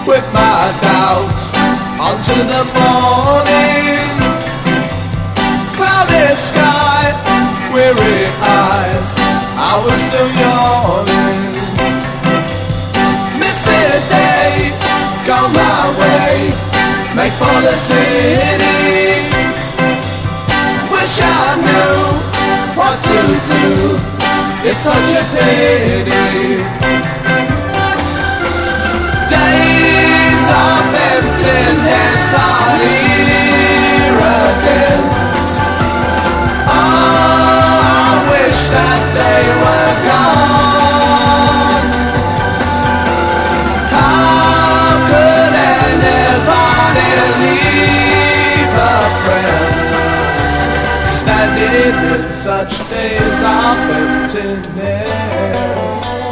with my doubts onto the morning. Cloudy sky, weary eyes, I was still yawning. Misty day, go my way, make for the city. Wish I knew what to do, it's such a pity. Days of emptiness are here again. Oh, I wish that they were gone. How could anybody leave a friend standing in such days of emptiness?